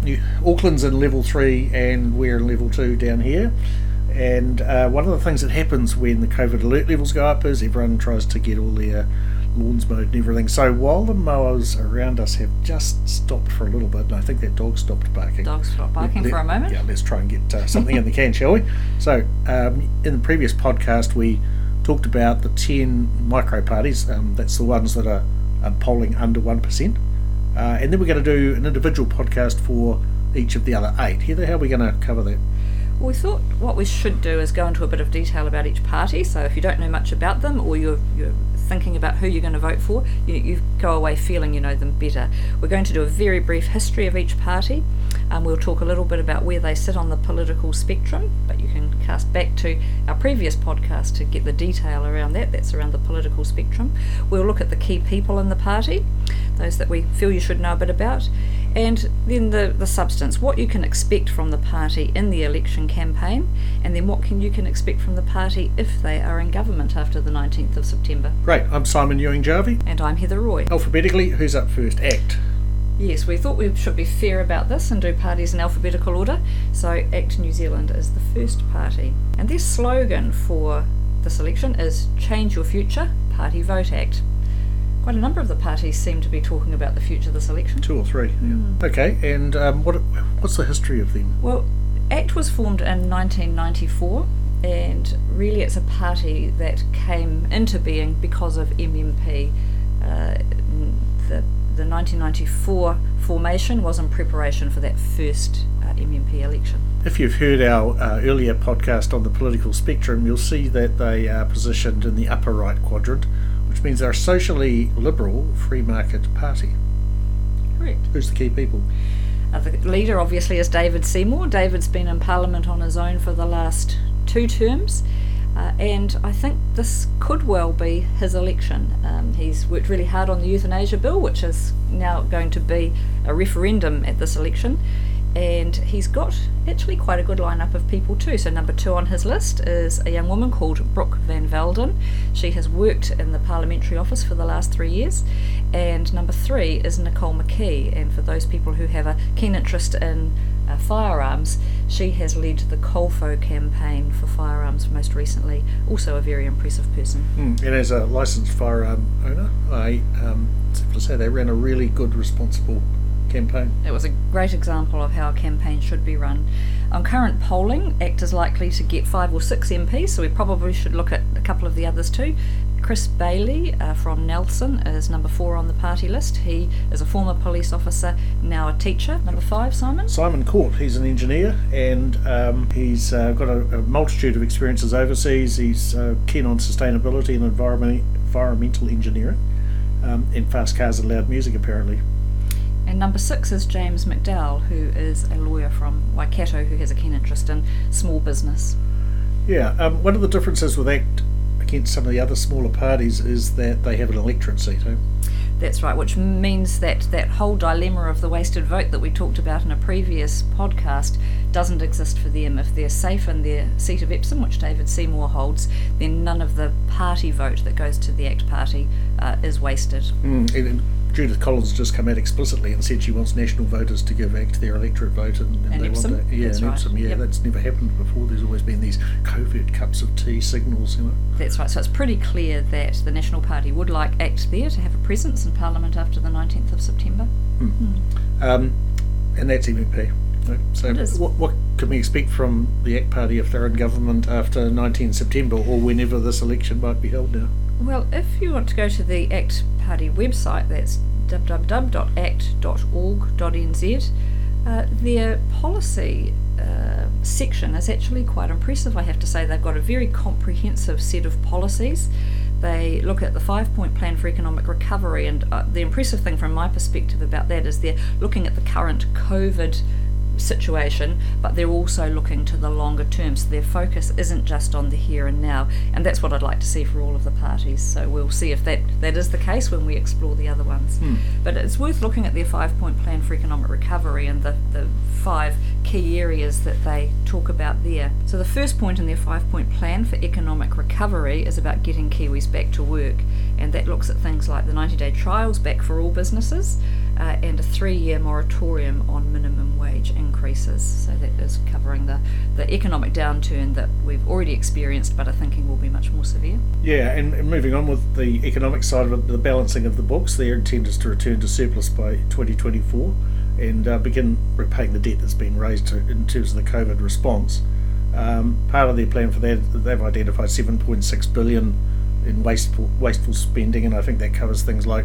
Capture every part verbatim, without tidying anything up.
New, Auckland's in level three and we're in level two down here. And uh, one of the things that happens when the COVID alert levels go up is everyone tries to get all their lawns mowed and everything. So while the mowers around us have just stopped for a little bit, and I think that dog stopped barking. Dog stopped barking let, for a moment. Yeah, let's try and get uh, something in the can, shall we? So um, in the previous podcast, we talked about the ten micro parties. Um, that's the ones that are, are polling under one percent. Uh, and then we're going to do an individual podcast for each of the other eight. Heather, how are we going to cover that? Well, we thought what we should do is go into a bit of detail about each party. So if you don't know much about them, or you're, you're thinking about who you're going to vote for, you, you go away feeling you know them better. We're going to do a very brief history of each party. Um, we'll talk a little bit about where they sit on the political spectrum, but you can cast back to our previous podcast to get the detail around that. That's around the political spectrum. We'll look at the key people in the party, those that we feel you should know a bit about, and then the, the substance, what you can expect from the party in the election campaign, and then what can you can expect from the party if they are in government after the nineteenth of September. Great, I'm Simon Ewing-Jarvie. And I'm Heather Roy. Alphabetically, who's up first? ACT. Yes, we thought we should be fair about this and do parties in alphabetical order, so ACT New Zealand is the first party. And their slogan for this election is Change Your Future, Party Vote Act. Quite a number of the parties seem to be talking about the future of this election. Two or three, yeah. Mm. Okay, and um, what what's the history of them? Well, ACT was formed in nineteen ninety-four, and really it's a party that came into being because of M M P. Uh, the, the nineteen ninety-four formation was in preparation for that first uh, M M P election. If you've heard our uh, earlier podcast on the political spectrum, you'll see that they are positioned in the upper right quadrant, which means they're a socially liberal free market party. Correct. Who's the key people? Uh, the leader obviously is David Seymour. David's been in Parliament on his own for the last two terms, uh, and I think this could well be his election. Um, he's worked really hard on the euthanasia bill, which is now going to be a referendum at this election, and he's got actually quite a good lineup of people too. So number two on his list is a young woman called Brooke Van Velden. She has worked in the parliamentary office for the last three years. And number three is Nicole McKee, and for those people who have a keen interest in uh, firearms, she has led the Colfo campaign for firearms most recently. Also a very impressive person. Mm. And as a licensed firearm owner, I um, have to say they ran a really good, responsible campaign. It was a great example of how a campaign should be run. On current polling, ACT is likely to get five or six M Ps, so we probably should look at a couple of the others too. Chris Bailey uh, from Nelson is number four on the party list. He is a former police officer, now a teacher. Number five, Simon? Simon Court. He's an engineer, and um, he's uh, got a, a multitude of experiences overseas. He's uh, keen on sustainability and environment, environmental engineering, um, and fast cars and loud music, apparently. And number six is James McDowell, who is a lawyer from Waikato who has a keen interest in small business. Yeah, um, one of the differences with ACT against some of the other smaller parties is that they have an electorate seat, eh? That's right, which means that that whole dilemma of the wasted vote that we talked about in a previous podcast doesn't exist for them. If they're safe in their seat of Epsom, which David Seymour holds, then none of the party vote that goes to the ACT party uh, is wasted. Mm, and Judith Collins just come out explicitly and said she wants national voters to give ACT their electorate vote, and, and, and they Epsom, want that. Yeah, that's and right. Epsom, yeah, yep. That's never happened before. There's always been these covert cups of tea signals, you know. That's right. So it's pretty clear that the National Party would like ACT there to have a presence in Parliament after the nineteenth of September. Mm. Mm. Um, and that's M M P. Right? So It is. what, what can we expect from the ACT party if they're in government after nineteenth of September, or whenever this election might be held now? Well, if you want to go to the ACT Party website, that's w w w dot act dot org dot n z, uh, their policy uh, section is actually quite impressive, I have to say. They've got a very comprehensive set of policies. They look at the five-point plan for economic recovery, and uh, the impressive thing from my perspective about that is they're looking at the current COVID situation, but they're also looking to the longer term, so their focus isn't just on the here and now, and that's what I'd like to see for all of the parties. So we'll see if that that is the case when we explore the other ones. Hmm. But it's worth looking at their five point plan for economic recovery and the, the five key areas that they talk about there. So the first point in their five-point plan for economic recovery is about getting Kiwis back to work, and that looks at things like the ninety-day trials back for all businesses uh, and a three-year moratorium on minimum wage increases. So that is covering the, the economic downturn that we've already experienced but are thinking will be much more severe. Yeah, and, and moving on with the economic side of it, the balancing of the books, their intent is to return to surplus by twenty twenty-four and uh, begin repaying the debt that's been raised to, in terms of the COVID response. Um, part of their plan for that, they've identified seven point six billion dollars in wasteful, wasteful spending, and I think that covers things like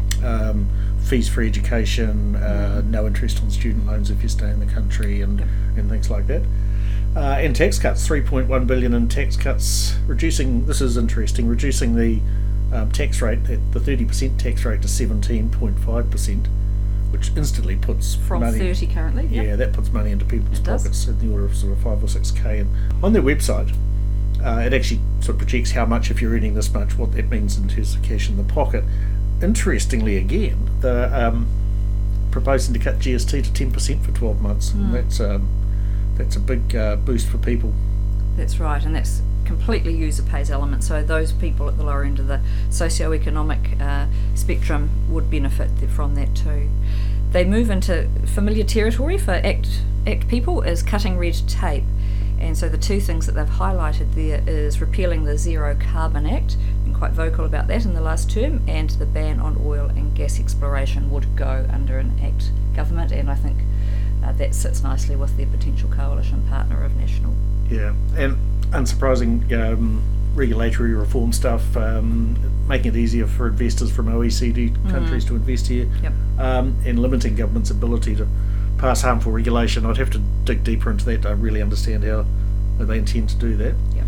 um, fees for education, uh, no interest on student loans if you stay in the country, and, Yep. and things like that. Uh, and tax cuts, three point one billion dollars in tax cuts, reducing, this is interesting, reducing the um, tax rate, the thirty percent tax rate to seventeen point five percent, which instantly puts From money, thirty currently. yeah, Yep. that puts money into people's It does. pockets in the order of sort of five or six K. And on their website, uh, it actually sort of projects how much, if you're earning this much, what that means in terms of cash in the pocket. Interestingly, again, they're um, proposing to cut G S T to ten percent for twelve months. Mm. And that's um, that's a big uh, boost for people. That's right, and that's completely user pays element, so those people at the lower end of the socio-economic uh, spectrum would benefit from that too. They move into familiar territory for ACT, ACT people is cutting red tape, and so the two things that they've highlighted there is repealing the Zero Carbon Act, been quite vocal about that in the last term, and the ban on oil and gas exploration would go under an ACT government, and I think uh, that sits nicely with their potential coalition partner of National. Yeah, and unsurprising um, regulatory reform stuff, um, making it easier for investors from O E C D countries to invest here, Yep. um, and limiting government's ability to pass harmful regulation. I'd have to dig deeper into that to really understand how they intend to do that. Yep.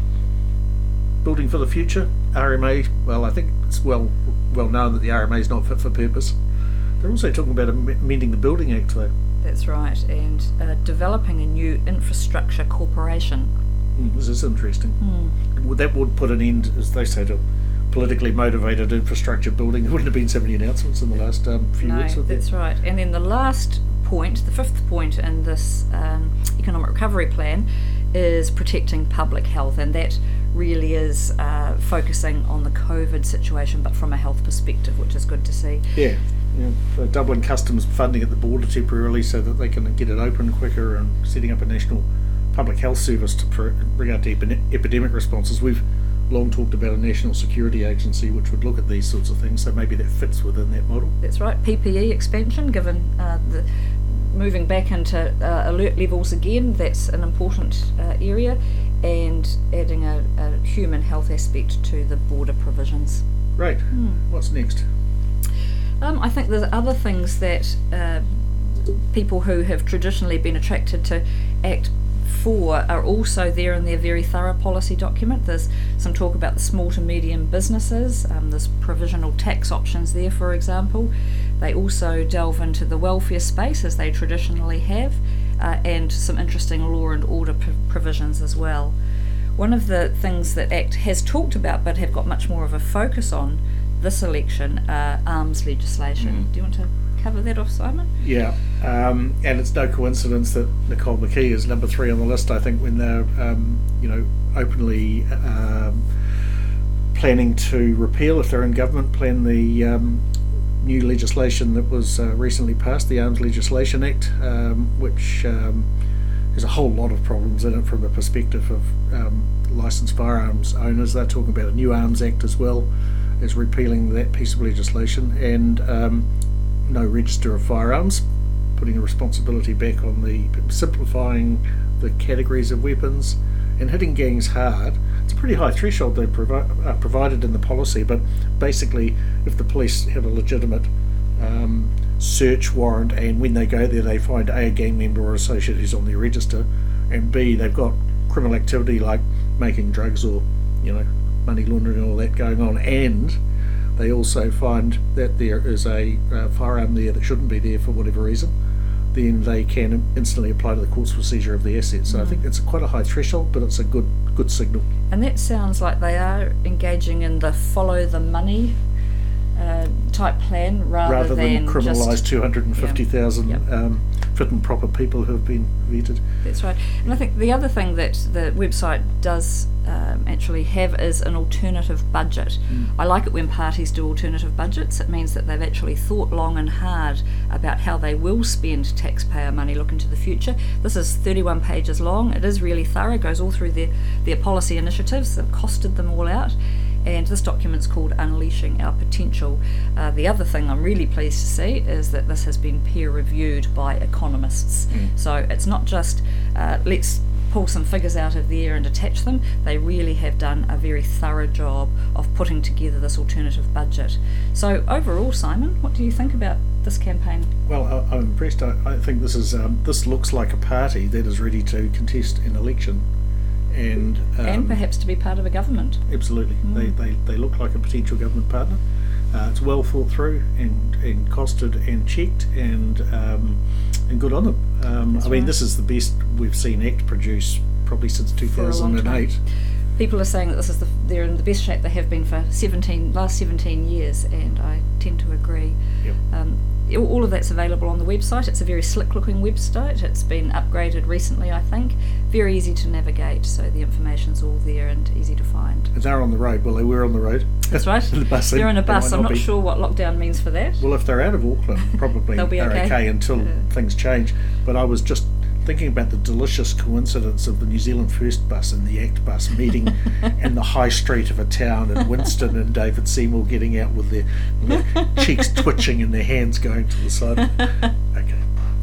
Building for the future, R M A, well, I think it's well well known that the R M A is not fit for purpose. They're also talking about amending the Building Act, though. That's right, and uh, developing a new infrastructure corporation. Mm, this is interesting. Mm. Would that would put an end, as they say, to politically motivated infrastructure building. There wouldn't have been so many announcements in the last um, few No, weeks. Would there? that's right. And then the last point, the fifth point in this um, economic recovery plan, is protecting public health, and that really is uh, focusing on the COVID situation, but from a health perspective, which is good to see. Yeah. Yeah, so doubling customs funding at the border temporarily so that they can get it open quicker, and setting up a national public health service to pr- regard to epi- epidemic responses. We've long talked about a national security agency which would look at these sorts of things, so maybe that fits within that model. That's right. P P E expansion, given uh, the moving back into uh, alert levels again, that's an important uh, area, and adding a, a human health aspect to the border provisions. Great. Hmm. What's next? Um, I think there's other things that uh, people who have traditionally been attracted to ACT four are also there in their very thorough policy document. There's some talk about the small to medium businesses, um, there's provisional tax options there, for example. They also delve into the welfare space, as they traditionally have, uh, and some interesting law and order pr- provisions as well. One of the things that ACT has talked about but have got much more of a focus on this election, uh, arms legislation. Mm. Do you want to cover that off, Simon? Yeah, um, and it's no coincidence that Nicole McKee is number three on the list. I think when they're, um, you know, openly um, planning to repeal, if they're in government, plan the um, new legislation that was uh, recently passed, the Arms Legislation Act, um, which um, has a whole lot of problems in it from a perspective of um, licensed firearms owners. They're talking about a new Arms Act as well as repealing that piece of legislation, and um, no register of firearms, putting the responsibility back on the, simplifying the categories of weapons and hitting gangs hard. It's a pretty high threshold they provi- uh, provided in the policy, but basically if the police have a legitimate um, search warrant, and when they go there they find A, a gang member or associate who's on their register, and B, they've got criminal activity like making drugs or, you know, money laundering and all that going on, and they also find that there is a uh, firearm there that shouldn't be there for whatever reason, then they can instantly apply to the court's procedure of the assets. So mm. I think it's quite a high threshold, but it's a good good signal. And that sounds like they are engaging in the follow the money uh, type plan rather, rather than, than criminalise just two hundred fifty thousand yeah. Yep. um, fit and proper people who have been vetted. That's right. And I think the other thing that the website does um, actually have is an alternative budget. Mm. I like it when parties do alternative budgets. It means that they've actually thought long and hard about how they will spend taxpayer money looking to the future. This is thirty-one pages long. It is really thorough. It goes all through their, their policy initiatives. They've costed them all out. And this document's called Unleashing Our Potential. Uh, the other thing I'm really pleased to see is that this has been peer reviewed by economists. Mm. So it's not just uh, let's pull some figures out of the air and attach them. They really have done a very thorough job of putting together this alternative budget. So overall, Simon, what do you think about this campaign? Well, I, I'm impressed. I, I think this is um, this looks like a party that is ready to contest an election. And, um, and perhaps to be part of a government. Absolutely. Mm. They, they they look like a potential government partner. Uh, it's well thought through and, and costed and checked and um, and good on them. Um, I mean, right. This is the best we've seen ACT produce probably since two thousand eight. People are saying that this is the they're in the best shape they have been for seventeen last seventeen years, and I tend to agree. Yep. Um, all of that's available on the website. It's a very slick looking website. It's been upgraded recently, I think. Very easy to navigate, so the information's all there and easy to find. And they're on the road. Well, they were on the road. That's right. the bus they're in a bus. I'm not be. sure what lockdown means for that. Well, if they're out of Auckland, probably They'll be they're okay, okay until yeah. things change. But I was just thinking about the delicious coincidence of the New Zealand First bus and the ACT bus meeting in the high street of a town in Winston, and David Seymour getting out with their, their cheeks twitching and their hands going to the side. Okay.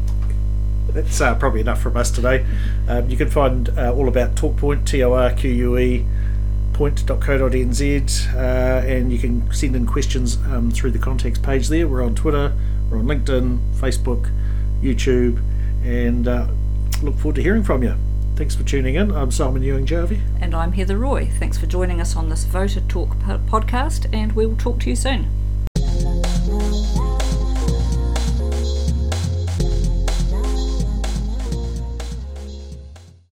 That's uh, probably enough from us today. Um, you can find uh, all about TalkPoint, T O R Q U E, point dot co dot n z, uh, and you can send in questions um, through the contacts page there. We're on Twitter, we're on LinkedIn, Facebook, YouTube, and uh, look forward to hearing from you. Thanks for tuning in. I'm Simon Ewing-Jarvie. And I'm Heather Roy. Thanks for joining us on this Voter Talk po- podcast, and we'll talk to you soon.